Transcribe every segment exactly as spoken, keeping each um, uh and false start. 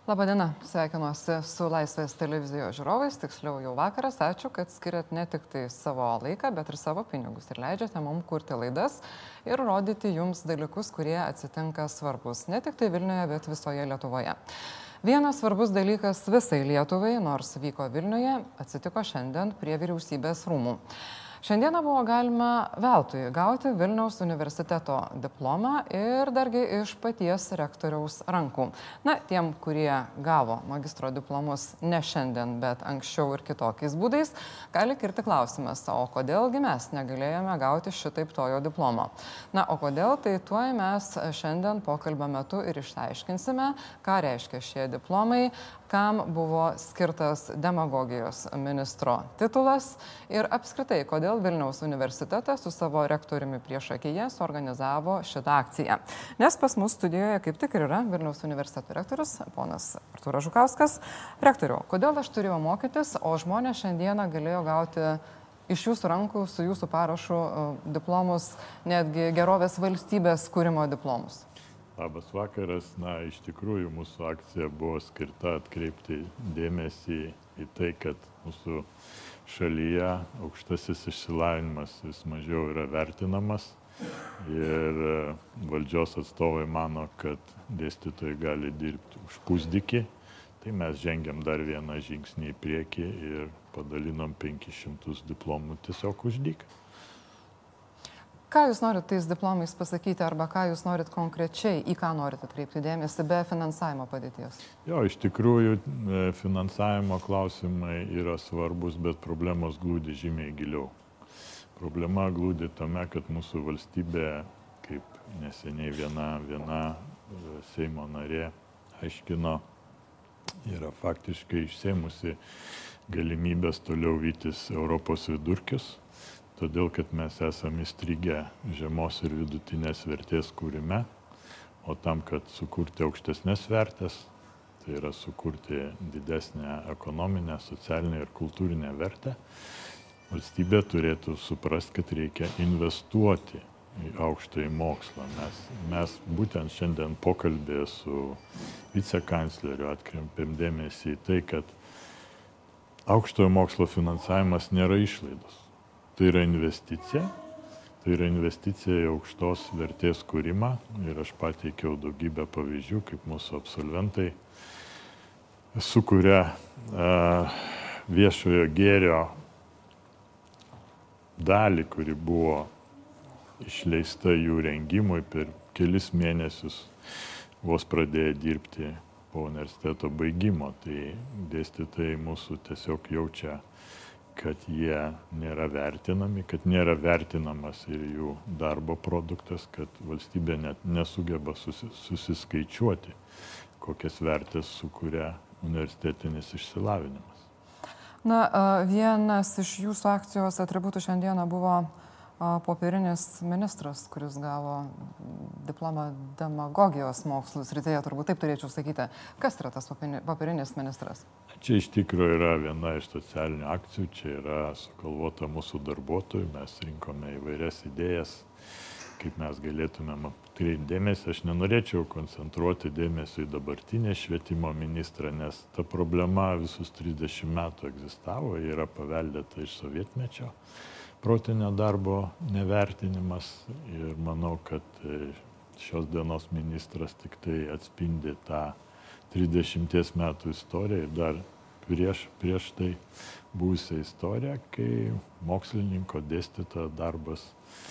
Labadiena, sveikinuosi su Laisvės televizijos žiūrovais, tiksliau jau vakaras. Ačiū, kad skiriat ne tik tai savo laiką, bet ir savo pinigus ir leidžiate mums kurti laidas ir rodyti jums dalykus, kurie atsitinka svarbus ne tik tai Vilniuje, bet visoje Lietuvoje. Vienas svarbus dalykas visai Lietuvai, nors vyko Vilniuje, atsitiko šiandien prie vyriausybės rūmų. Šiandieną buvo galima veltui gauti Vilniaus universiteto diplomą ir dargi iš paties rektoriaus rankų. Na, tiem, kurie gavo magistro diplomus ne šiandien, bet anksčiau ir kitokiais būdais, gali kirti klausimas, o kodėlgi mes negalėjome gauti šitaip tojo diplomo. Na, o kodėl, tai tuoj mes šiandien pokalbio metu ir išsiaiškinsime, ką reiškia šie diplomai, kam buvo skirtas demagogijos ministro titulas ir apskritai, kodėl Vilniaus universitetas su savo rektoriumi priešakyje suorganizavo šitą akciją. Nes pas mus studijoje kaip tik ir yra Vilniaus universiteto rektorius, ponas Artūras Žukauskas. Rektoriau, kodėl aš turėjau mokytis, o žmonės šiandieną galėjo gauti iš jūsų rankų su jūsų parašu diplomus, netgi gerovės valstybės kūrimo diplomus? Labas vakaras. Na, iš tikrųjų, mūsų akcija buvo skirta atkreipti dėmesį į tai, kad mūsų šalyje aukštasis išsilavinimas vis mažiau yra vertinamas ir valdžios atstovai mano, kad dėstytojai gali dirbti už pusdykį. Tai mes žengiam dar vieną žingsnį į priekį ir padalinom penkis šimtus diplomų tiesiog už dyką. Ką jūs norit tais diplomais pasakyti arba ką jūs norit konkrečiai, į ką norit atkreipti dėmesį be finansavimo padėties? Jo, iš tikrųjų finansavimo klausimai yra svarbus, bet problemos glūdi žymiai giliau. Problema glūdi tame, kad mūsų valstybė, kaip neseniai viena, viena Seimo narė aiškino, yra faktiškai išsėmusi galimybės toliau vytis Europos vidurkius. Todėl, kad mes esame įstrigę žemos ir vidutinės vertės kūrime, o tam, kad sukurti aukštesnės vertės, tai yra sukurti didesnę ekonominę, socialinę ir kultūrinę vertę, valstybė turėtų suprasti, kad reikia investuoti į aukštąjį mokslą. Mes, mes būtent šiandien pokalbėje su vicekancleriu atkreipėm dėmesį į tai, kad aukštojo mokslo finansavimas nėra išlaidos. Tai yra investicija, tai yra investicija į aukštos vertės kūrimą ir aš pateikiau daugybę pavyzdžių, kaip mūsų absolventai sukuria uh, viešojo gėrio dalį, kuri buvo išleista jų rengimui per kelis mėnesius vos pradėję dirbti po universiteto baigimo. Tai dėstytojai mūsų tiesiog jaučia, kad jie nėra vertinami, kad nėra vertinamas ir jų darbo produktas, kad valstybė net nesugeba susi, susiskaičiuoti, kokias vertės sukuria universitetinis išsilavinimas. Na, vienas iš jūsų akcijos atributų šiandieną buvo popierinis ministras, kuris gavo diplomą demagogijos mokslų srityje, turbūt taip turėčiau sakyti. Kas yra tas popierinis ministras? Čia iš tikrųjų yra viena iš socialinių akcijų, čia yra sugalvota mūsų darbuotojų, mes rinkome įvairias idėjas, kaip mes galėtumėm atkreipti dėmesį. Aš nenorėčiau koncentruoti dėmesį į dabartinę švietimo ministrą, nes ta problema visus trisdešimt metų egzistavo, yra paveldėta iš sovietmečio. Protinio darbo nevertinimas ir manau, kad šios dienos ministras tik tai atspindi tą trisdešimties metų istoriją ir dar prieš, prieš tai buvusią istoriją, kai mokslininko dėstytojo darbas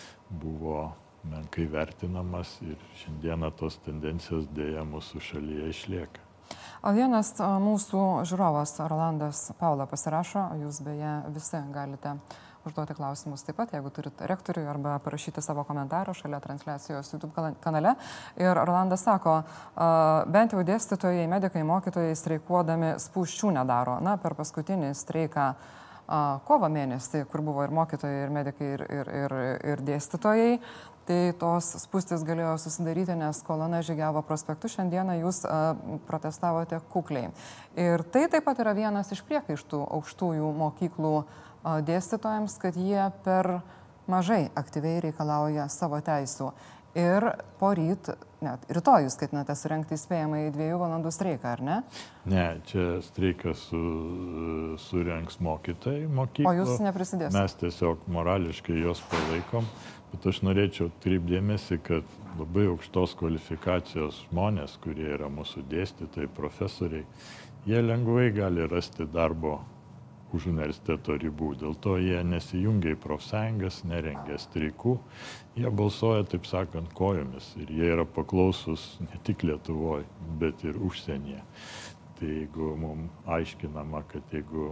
buvo menkai vertinamas ir šiandieną tos tendencijos dėja mūsų šalyje išlieka. O vienas mūsų žiūrovas, Rolandas Paula, pasirašo, jūs beje visi galite užduoti klausimus taip pat, jeigu turit rektoriui arba parašyti savo komentarą šalia transliacijos YouTube kanale. Ir Rolandas sako, bent jau dėstytojai, medikai, mokytojai streikuodami spūsčių nedaro. Na, per paskutinį streiką kovo mėnesį, kur buvo ir mokytojai, ir medikai, ir, ir, ir, ir dėstytojai, tai tos spūstys galėjo susidaryti, nes kolona žygiavo prospektu. Šiandieną jūs a, protestavote kukliai. Ir tai taip pat yra vienas iš priekaištų aukštųjų mokyklų a, dėstytojams, kad jie per mažai aktyviai reikalauja savo teisų. Ir poryt, net rytoj jūs ketinate surengti įspėjamą į dviejų valandų streiką, ar ne? Ne, čia streiką su, surengs mokytojai mokyklos. O jūs neprisidėsite? Mes tiesiog morališkai jos palaikom, bet aš norėčiau atkreipdėmėsi, kad labai aukštos kvalifikacijos žmonės, kurie yra mūsų dėstytojai, profesoriai, jie lengvai gali rasti darbo už universiteto ribų. Dėl to jie nesijungia į profsąjungas, nerengia streikų, jie balsuoja, taip sakant, kojomis ir jie yra paklausus ne tik Lietuvoje, bet ir užsienyje. Tai jeigu mums aiškinama, kad jeigu,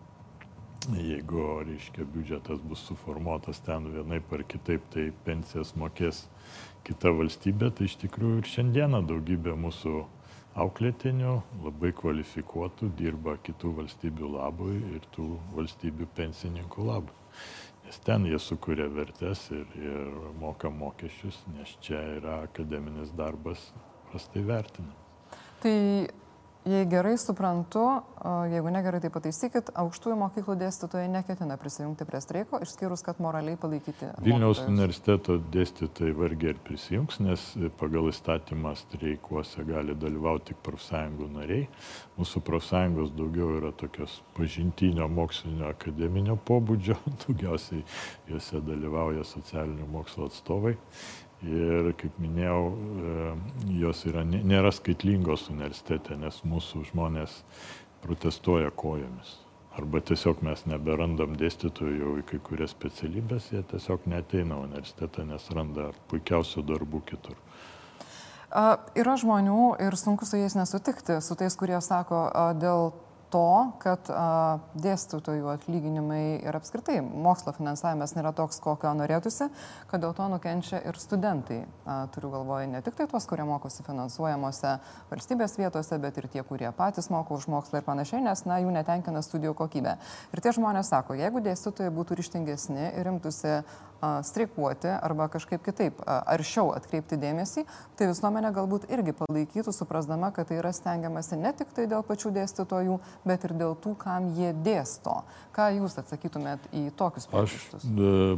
jeigu reiškia, biudžetas bus suformuotas ten vienaip ar kitaip, tai pensijas mokės kita valstybė, tai iš tikrųjų ir šiandieną daugybė mūsų auklėtinių, labai kvalifikuotų, dirba kitų valstybių labui ir tų valstybių pensininkų labui. Nes ten jie sukuria vertės ir, ir moka mokesčius, nes čia yra akademinis darbas prastai vertinamas. Tai jei gerai suprantu, jeigu negerai, tai pataisykit, aukštųjų mokyklų dėstytojai neketina prisijungti prie streiko, išskyrus, kad moraliai palaikyti Vilniaus mokytojus. universiteto dėstytojai vargiai ir prisijungs, nes pagal įstatymą streikuose gali dalyvauti tik profsąjungų nariai. Mūsų profsąjungos daugiau yra tokios pažintinio, mokslinio, akademinio pobūdžio, daugiausiai juose dalyvauja socialinių mokslo atstovai. Ir, kaip minėjau, jos yra, nėra skaitlingos universitete, nes mūsų žmonės protestuoja kojomis. Arba tiesiog mes neberandam dėstytojų jau į kai kurias specialybės, jie tiesiog neateina universitetą, nes randa puikiausių darbų kitur. A, yra žmonių ir sunku su jais nesutikti, su tais, kurie sako a, dėl to, kad a, dėstytojų atlyginimai ir apskritai mokslo finansavimas nėra toks, kokio norėtųsi, kad dėl to nukenčia ir studentai. A, turiu galvoje ne tik tai tuos, kurie mokosi finansuojamuose valstybės vietose, bet ir tie, kurie patys moko už mokslą ir panašiai, nes na, jų netenkina studijų kokybė. Ir tie žmonės sako, jeigu dėstytojai būtų ryžtingesni ir imtųsi streikuoti arba kažkaip kitaip aršiau atkreipti dėmesį, tai visuomenė galbūt irgi palaikytų, suprasdama, kad tai yra stengiamasi ne tik tai dėl pačių dėstytojų, bet ir dėl tų, kam jie dėsto. Ką jūs atsakytumėt į tokius priekaištus?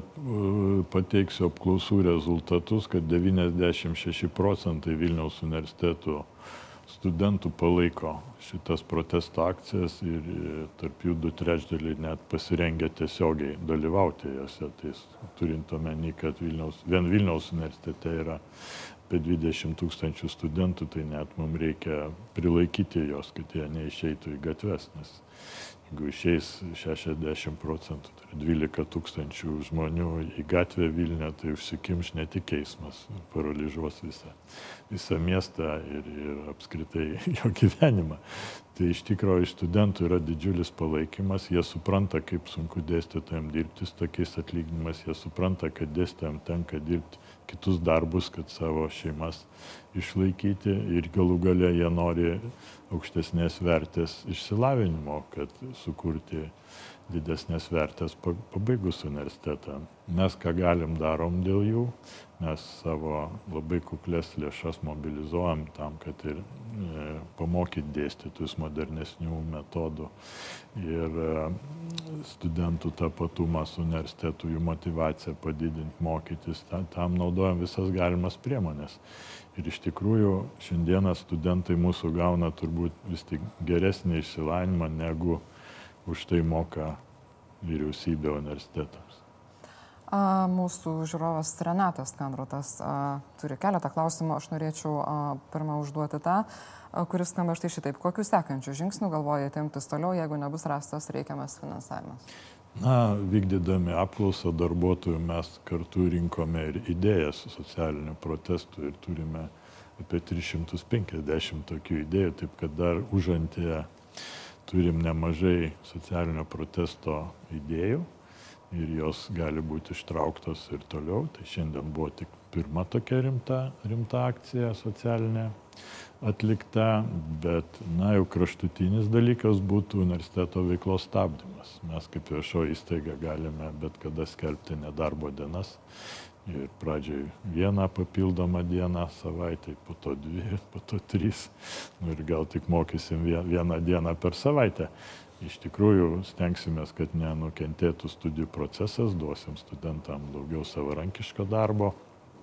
Aš pateiksiu apklausų rezultatus, kad devyniasdešimt šeši procentai Vilniaus universitetų studentų palaiko šitas protesto akcijas ir tarp jų du trečdaliai net pasirengia tiesiogiai dalyvauti jose. Tai turint omeny, kad Vilniaus, vien Vilniaus universitete yra apie dvidešimt tūkstančių studentų, tai net mums reikia prilaikyti jos, kad jie neišeitų į gatves, nes jeigu išeis šešiasdešimt procentų, tai dvylika tūkstančių žmonių į gatvę Vilniuje, tai užsikimš ne tik eismas, paralyžuos visą, visą miestą ir, ir apskritai jo gyvenimą. Tai iš tikrųjų iš studentų yra didžiulis palaikymas, jie supranta, kaip sunku dėstytojams dirbti su tokiais atlyginimais, jie supranta, kad dėstytojams tenka dirbti kitus darbus, kad savo šeimas išlaikyti ir galų gale jie nori aukštesnės vertės išsilavinimo, kad sukurti didesnės vertės pabaigus universitetą. Mes ką galim darom dėl jų, mes savo labai kuklės lėšas mobilizuojam tam, kad ir e, pamokyti dėstytojus modernesnių metodų ir e, studentų tapatumą su universitetu, jų motivaciją padidinti, mokytis, tam, tam naudojam visas galimas priemonės. Ir iš tikrųjų šiandieną studentai mūsų gauna turbūt vis tik geresnį išsilavinimą, negu už tai moka vyriausybė universitetams. A, mūsų žiūrovas Renatas Kanrotas a, turi keletą klausimų. Aš norėčiau a, pirmą užduoti tą, a, kuris skamba štai šitaip. Kokių sekančių žingsnių galvojate imtis toliau, jeigu nebus rastas reikiamas finansavimas? Na, vykdydami apklausą darbuotojų mes kartu rinkome ir idėjas socialinių protestų ir turime apie tris šimtus penkiasdešimt tokių idėjų, taip kad dar užantyje turim nemažai socialinio protesto idėjų ir jos gali būti ištrauktos ir toliau. Tai šiandien buvo tik pirma tokia rimta, rimta akcija socialinė atlikta, bet na, jau kraštutinis dalykas būtų universiteto veiklos stabdymas. Mes kaip viešo įstaiga galime bet kada skelbti nedarbo dienas ir pradžioj vieną papildomą dieną savaitę, po to dvi, po to trys, nu, ir gal tik mokysim vieną dieną per savaitę. Iš tikrųjų stengsimės, kad nenukentėtų studijų procesas, duosim studentam daugiau savarankiško darbo.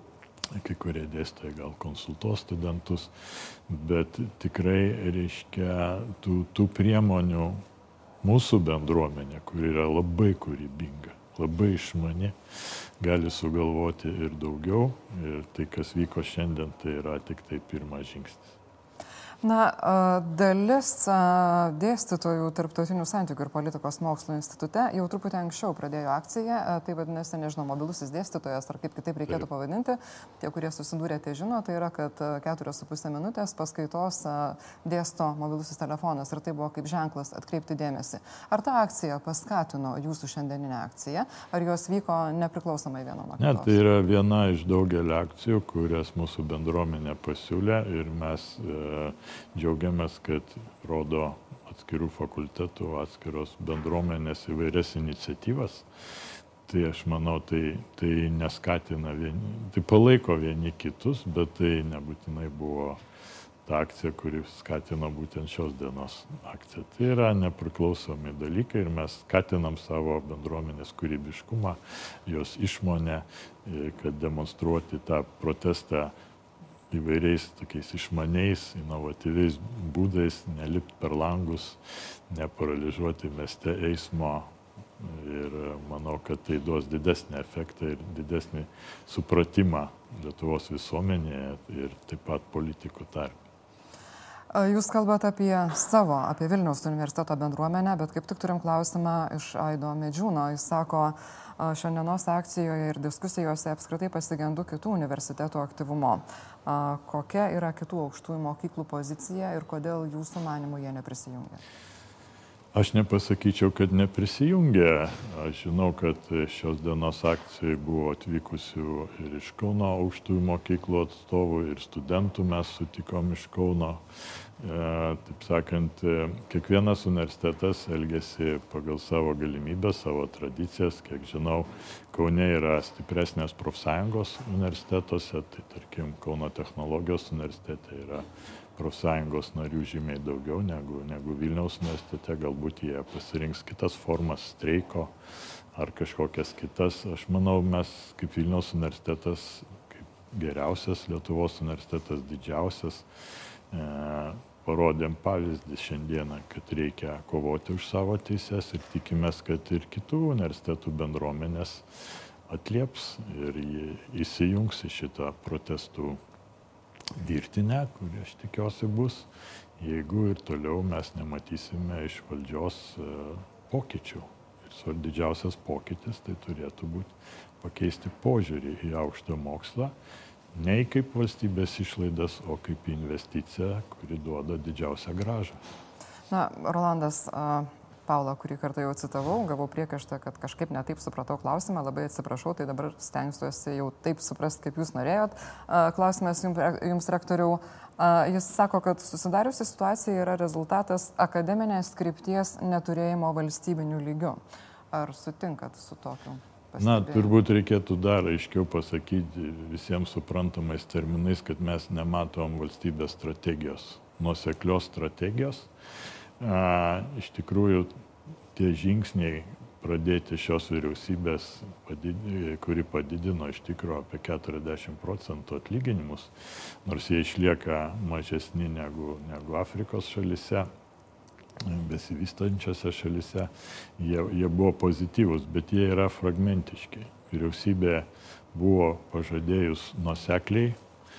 kai kurie dėstytojai gal konsultuos studentus, bet tikrai reiškia tų, tų priemonių mūsų bendruomenė, kuri yra labai kūrybinga, labai išmani, gali sugalvoti ir daugiau. Ir tai, kas vyko šiandien, tai yra tik tai pirmas žingsnis. Na, dalis dėstytojų Tarptautinių santykių ir politikos mokslo institute jau truputį anksčiau pradėjo akciją, tai vadinasi, nežinau, mobilusis dėstytojas, ar kaip kitaip reikėtų Taip. pavadinti. Tie, kurie susidūrė, tai žino, tai yra, kad keturios su pusė minutės paskaitos dėsto mobilusis telefonas ir tai buvo kaip ženklas atkreipti dėmesį. Ar ta akcija paskatino jūsų šiandieninę akciją, ar jos vyko nepriklausomai viena nuo kitos? Ne, tai yra viena iš daugelio akcijų, kurias mūsų bendruomenė pasiūlė ir mes e, džiaugiamės, kad rodo atskirų fakultetų, atskiros bendruomenės įvairias iniciatyvas. Tai aš manau, tai, tai neskatina vieni, tai palaiko vieni kitus, bet tai nebūtinai buvo ta akcija, kuri skatino būtent šios dienos akciją. Tai yra nepriklausomi dalykai ir mes skatinam savo bendruomenės kūrybiškumą, jos išmonę, kad demonstruoti tą protestą įvairiais tokiais išmaniais, inovatyviais būdais, nelipti per langus, neparalyžuoti mieste eismo. Ir manau, kad tai duos didesnį efektą ir didesnį supratimą Lietuvos visuomenėje ir taip pat politikų tarpe. Jūs kalbate apie savo, apie Vilniaus universiteto bendruomenę, bet kaip tik turim klausimą iš Aido Medžiūno. Jis sako, šiandienos akcijoje ir diskusijose apskritai pasigendu kitų universitetų aktyvumo. Kokia yra kitų aukštųjų mokyklų pozicija ir kodėl jūsų manimų jie neprisijungia? Aš nepasakyčiau, kad neprisijungė. Aš žinau, kad šios dienos akcijai buvo atvykusių ir iš Kauno aukštųjų mokyklų atstovų, ir studentų mes sutikom iš Kauno. E, taip sakant, kiekvienas universitetas elgėsi pagal savo galimybę, savo tradicijas. Kiek žinau, Kaune yra stipresnės profsąjungos universitetuose, tai tarkim Kauno technologijos universitete yra profsąjungos narių žymiai daugiau negu, negu Vilniaus universitete. Galbūt jie pasirinks kitas formas streiko ar kažkokias kitas. Aš manau, mes kaip Vilniaus universitetas, kaip geriausias Lietuvos universitetas, didžiausias, e, parodėm pavyzdį šiandieną, kad reikia kovoti už savo teises ir tikimės, kad ir kitų universitetų bendruomenės atlieps ir įsijungs į šitą protestų virtinę, kuri aš tikiuosi bus, jeigu ir toliau mes nematysime iš valdžios pokyčių. Ir didžiausias pokytis tai turėtų būti pakeisti požiūrį į aukštą mokslą, ne kaip valstybės išlaidas, o kaip investicija, kuri duoda didžiausią grąžą. Na, Rolandas, Paula, kurį kartą jau citavau, gavau priekaištą, kad kažkaip netaip supratau klausimą, labai atsiprašau, tai dabar stengsiuosi jau taip suprasti, kaip jūs norėjot. Klausimas jums, rektoriau. Jis sako, kad susidariusi situacija yra rezultatas akademinės krypties neturėjimo valstybinių lygių. Ar sutinkat su tokiu? Na, turbūt reikėtų dar aiškiau pasakyti visiems suprantamais terminais, kad mes nematom valstybės strategijos, nuoseklios strategijos. A, iš tikrųjų, tie žingsniai pradėti šios vyriausybės, kuri padidino iš tikrųjų apie keturiasdešimt procentų atlyginimus, nors jie išlieka mažesni negu, negu Afrikos šalise, besivystančiose šalise, jie, jie buvo pozityvus, bet jie yra fragmentiški. Vyriausybė buvo pažadėjus nuosekliai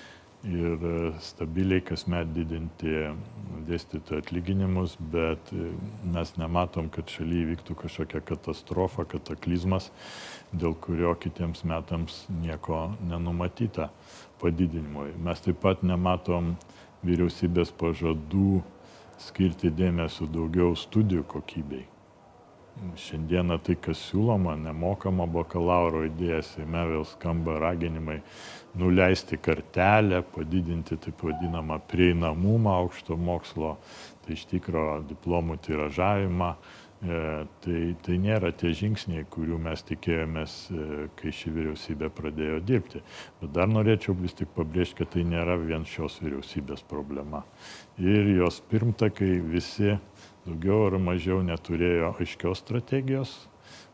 ir stabiliai kasmet didinti dėstytojų atlyginimus, bet mes nematom, kad šalyje vyktų kažkokia katastrofa, kataklizmas, dėl kurio kitiems metams nieko nenumatyta padidinimui. Mes taip pat nematom vyriausybės pažadų skirti dėmesio daugiau studijų kokybei. Šiandieną tai, kas siūloma, nemokama bakalauro idėja, Seime vėl skamba raginimai nuleisti kartelę, padidinti taip vadinamą prieinamumą aukšto mokslo, tai iš tikro diplomų tiražavimą. E, tai, tai nėra tie žingsniai, kurių mes tikėjomės, e, kai ši vyriausybė pradėjo dirbti. Bet dar norėčiau vis tik pabrėžti, kad tai nėra vien šios vyriausybės problema. Ir jos pirmtakai visi daugiau ar mažiau neturėjo aiškios strategijos,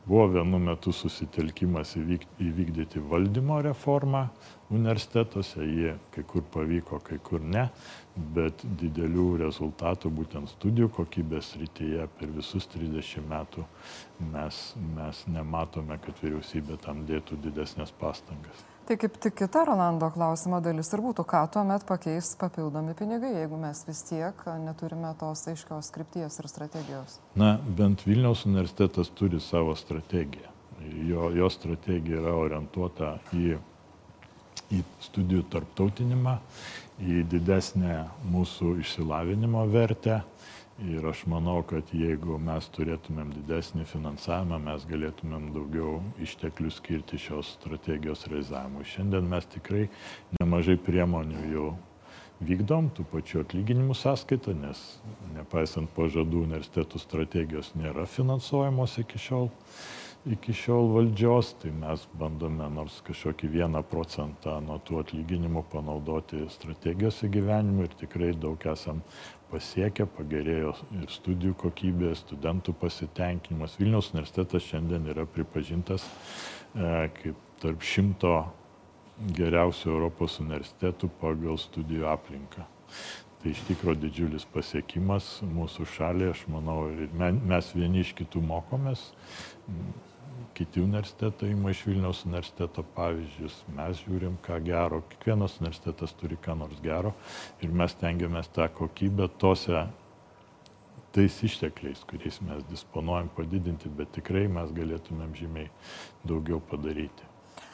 Buvo vienu metu susitelkimas įvykdyti valdymo reformą universitetuose, jie kai kur pavyko, kai kur ne, bet didelių rezultatų būtent studijų kokybės srityje per visus trisdešimt metų mes, mes nematome, kad vyriausybė tam dėtų didesnės pastangas. Tai kaip tik kita Rolando klausimo dalis ir būtų, ką tuomet pakeis papildomi pinigai, jeigu mes vis tiek neturime tos aiškios krypties ir strategijos? Na, bent Vilniaus universitetas turi savo strategiją. Jo, jo strategija yra orientuota į, į studijų tarptautinimą, į didesnę mūsų išsilavinimo vertę. Ir aš manau, kad jeigu mes turėtumėm didesnį finansavimą, mes galėtumėm daugiau išteklių skirti šios strategijos realizavimui. Šiandien mes tikrai nemažai priemonių jau vykdom, tų pačių atlyginimų sąskaitą, nes nepaisant pažadų universitetų strategijos nėra finansuojamos iki šiol, iki šiol valdžios, tai mes bandome nors kažkokį vieną procentą nuo tų atlyginimų panaudoti strategijos įgyvenimui ir tikrai daug esam pasiekę, pagerėjo ir studijų kokybė, studentų pasitenkinimas. Vilniaus universitetas šiandien yra pripažintas e, kaip tarp šimto geriausių Europos universitetų pagal studijų aplinką. Tai iš tikrųjų didžiulis pasiekimas mūsų šaliai, aš manau, ir mes vieni iš kitų mokomės. Kiti universitetai ima iš Vilniaus universiteto pavyzdžius, mes žiūrim, ką gero, kiekvienas universitetas turi ką nors gero ir mes tengiamės tą kokybę tose tais ištekliais, kuriais mes disponuojam padidinti, bet tikrai mes galėtumėm žymiai daugiau padaryti.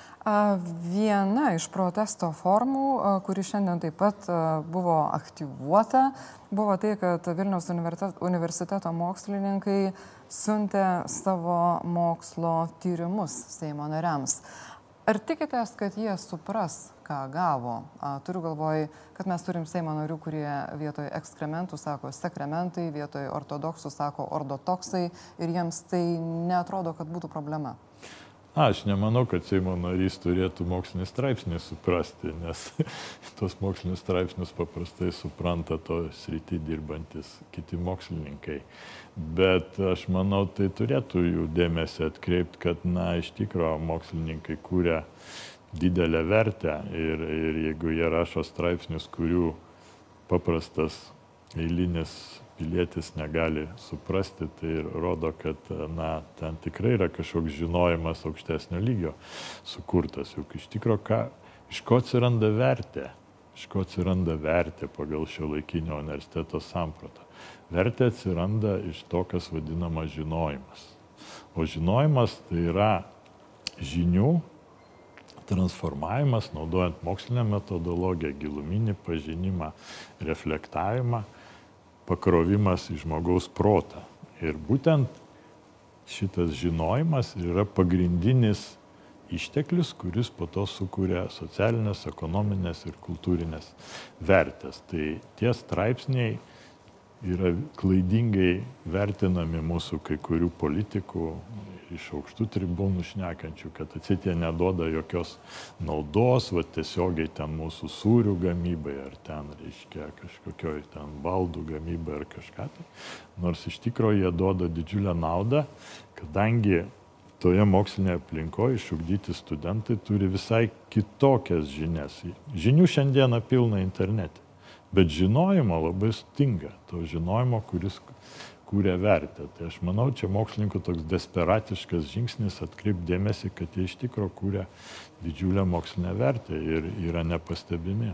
Viena iš protesto formų, kuri šiandien taip pat buvo aktyvuota, buvo tai, kad Vilniaus universiteto mokslininkai siuntė savo mokslo tyrimus Seimo nariams. Ar tikitės, kad jie supras, ką gavo? Turiu galvoj, kad mes turim Seimo narių, kurie vietoj ekskrementų sako sekrementai, vietoj ortodoksų sako ordotoksai ir jiems tai neatrodo, kad būtų problema. Aš nemanau, kad Seimo narys turėtų mokslinį straipsnį suprasti, nes tos mokslinius straipsnius paprastai supranta to srity dirbantis kiti mokslininkai. Bet aš manau, tai turėtų jų dėmesį atkreipti, kad, na, iš tikrųjų mokslininkai kūrė didelę vertę ir, ir jeigu jie rašo straipsnius, kurių paprastas eilinis pilietis negali suprasti, tai ir rodo, kad, na, ten tikrai yra kažkoks žinojimas aukštesnio lygio sukurtas. Juk iš tikrųjų, ką, iš ko atsiranda vertė? Iš ko atsiranda vertė pagal šiuolaikinio universiteto sampratą? Vertė atsiranda iš to, kas vadinama žinojimas. O žinojimas tai yra žinių transformavimas, naudojant mokslinę metodologiją, giluminį pažinimą, reflektavimą, pakrovimas į žmogaus protą. Ir būtent šitas žinojimas yra pagrindinis išteklius, kuris po to sukuria socialinės, ekonominės ir kultūrinės vertės. Tai tie straipsniai yra klaidingai vertinami mūsų kai kurių politikų iš aukštų tribūnų šnekančių, kad atseit jie neduoda jokios naudos, va tiesiogiai ten mūsų sūrių gamybai, ar ten, reiškia, kažkokioj ten baldų gamybai ar kažką tai. Nors iš tikrųjų jie duoda didžiulę naudą, kadangi toje mokslinėje aplinkoje išugdyti studentai turi visai kitokias žinias. Žinių šiandieną pilna internete, bet žinojimo labai stinga, to žinojimo, kuris kūrė vertę. Tai aš manau, čia mokslininkų toks desperatiškas žingsnis atkreipti dėmesį, kad jie iš tikrųjų kūrė didžiulę mokslinę vertę ir yra nepastebimi.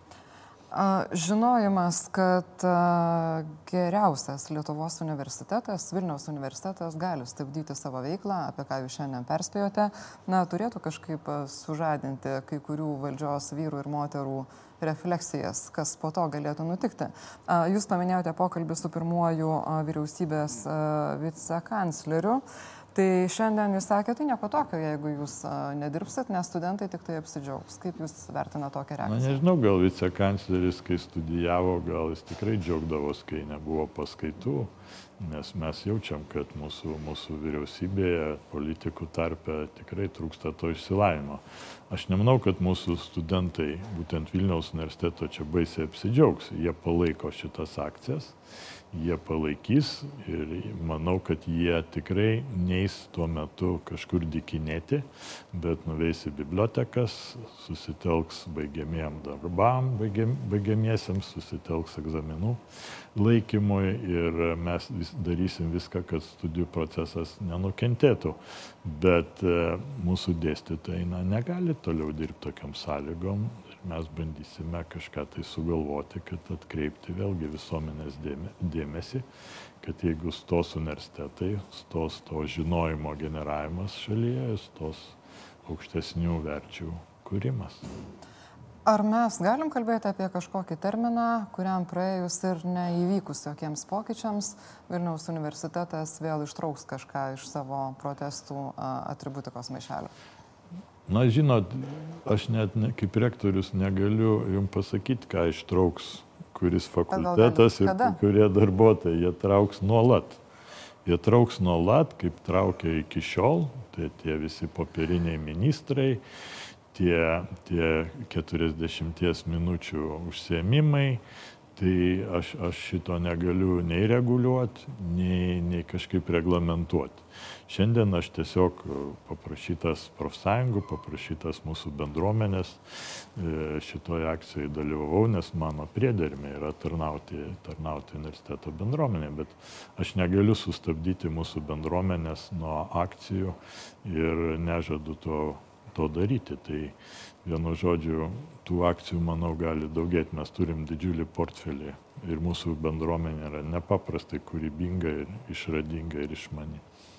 Žinojimas, kad geriausias Lietuvos universitetas, Vilniaus universitetas, gali stabdyti savo veiklą, apie ką jūs šiandien perspėjote, na, turėtų kažkaip sužadinti kai kurių valdžios vyrų ir moterų refleksijas, kas po to galėtų nutikti. Jūs paminėjote pokalbį su pirmuoju vyriausybės vicekancleriu. Tai šiandien jis sakė, tai nieko tokio, jeigu jūs nedirbsit, nes studentai tik tai apsidžiaugs. Kaip jūs vertina tokią reakciją? Na, nežinau, gal vicekancleris, kai studijavo, gal jis tikrai džiaugdavos, kai nebuvo paskaitų, nes mes jaučiam, kad mūsų, mūsų vyriausybėje, politikų tarpe tikrai trūksta to išsilavinimo. Aš nemanau, kad mūsų studentai, būtent Vilniaus universiteto, čia baisiai apsidžiaugs. Jie palaiko šitas akcijas. jie palaikys ir manau, kad jie tikrai neis tuo metu kažkur dykinėti, bet nuveis į bibliotekas, susitelks baigiamiem darbam, baigiam, baigiamiesiams, susitelks egzaminų laikymui ir mes vis, darysim viską, kad studijų procesas nenukentėtų. Bet e, mūsų dėstytojai na, negali toliau dirbti tokiam sąlygom. Mes bandysime kažką tai sugalvoti, kad atkreipti vėlgi visuomenės dėmesį, kad jeigu stos universitetai, stos to žinojimo generavimas šalyje, stos aukštesnių verčių kūrimas. Ar mes galim kalbėti apie kažkokį terminą, kuriam praėjus ir neįvykus jokiems pokyčiams, Vilniaus universitetas vėl ištrauks kažką iš savo protestų atributikos maišelio? Na, žinot, aš net ne, kaip rektorius negaliu jums pasakyti, ką ištrauks kuris fakultetas ir kurie darbuotojai. Jie trauks nuolat. Jie trauks nuolat, kaip traukia iki šiol, tai tie visi popieriniai ministrai, tie, tie keturiasdešimties minučių užsiėmimai. Tai aš, aš šito negaliu nei reguliuoti, nei, nei kažkaip reglamentuoti. Šiandien aš tiesiog paprašytas profsąjungų, paprašytas mūsų bendruomenės šitoje akcijoje dalyvavau, nes mano priedermė yra tarnauti, tarnauti universiteto bendruomenė, bet aš negaliu sustabdyti mūsų bendruomenės nuo akcijų ir nežadu to, to daryti. Tai vienu žodžiu, tų akcijų, manau, gali daugėti. Mes turim didžiulį portfelį ir mūsų bendruomenė yra nepaprastai kūrybinga ir išradinga ir išmani.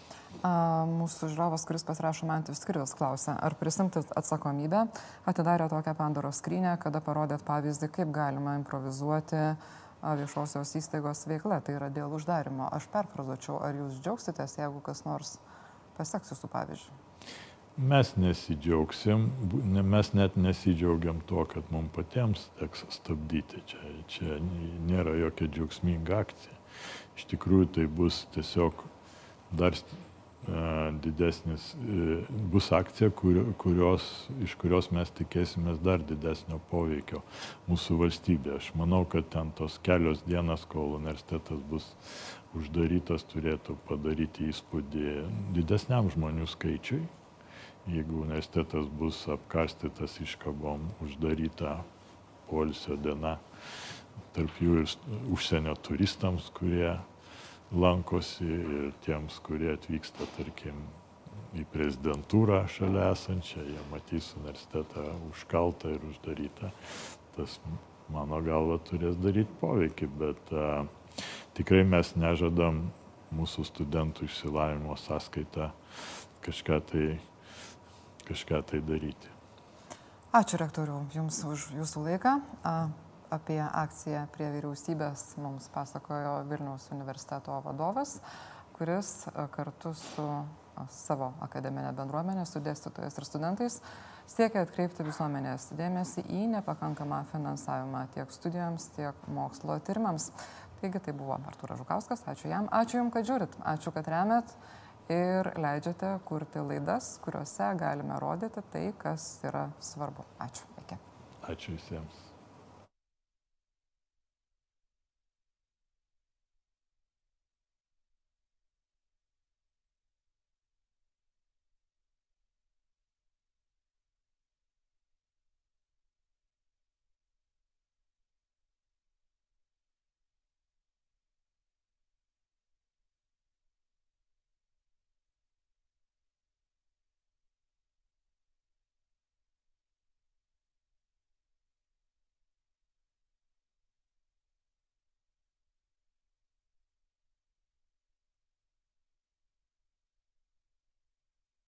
A, mūsų žiūrovas, kuris pasirašo Mantis Kirvis, klausia, ar prisimti atsakomybę, atidarė tokią Pandoros skrynę, kada parodėt pavyzdį, kaip galima improvizuoti viešosios įstaigos veikla, tai yra dėl uždarimo. Aš perfrazuočiau, ar jūs džiaugsitės, jeigu kas nors paseks jūsų pavyzdžių? Mes nesidžiaugsim, mes net nesidžiaugiam to, kad mums patiems teks stabdyti. Čia, čia nėra jokia džiaugsminga akcija. Iš tikrųjų, tai bus tiesiog dar didesnis, bus akcija, kur, kurios, iš kurios mes tikėsimės dar didesnio poveikio mūsų valstybė. Aš manau, kad ten tos kelios dienas, kol universitetas bus uždarytas, turėtų padaryti įspūdį didesniam žmonių skaičiui. Jeigu universitetas bus apkarstytas iškabom, uždaryta poilsio diena, tarp jų ir užsienio turistams, kurie lankosi ir tiems, kurie atvyksta, tarkim, į prezidentūrą šalia esančią, jie matys universitetą užkaltą ir uždarytą. Tas, mano galva, turės daryti poveikį, bet a, tikrai mes nežadam mūsų studentų išsilavinimo sąskaitą kažką tai kažką tai daryti. Ačiū, rektoriau, jums už jūsų laiką. A, apie akciją prie vyriausybės mums pasakojo Vilniaus universiteto vadovas, kuris a, kartu su a, savo akademinė bendruomenė, su dėstytojais ir studentais siekia atkreipti visuomenės dėmesį į nepakankamą finansavimą tiek studijoms, tiek mokslo tyrimams. Taigi tai buvo Artūras Žukauskas, ačiū jam, ačiū jums, kad žiūrit, ačiū, kad remiat ir leidžiate kurti laidas, kuriuose galime rodyti tai, kas yra svarbu. Ačiū. Iki. Ačiū visiems.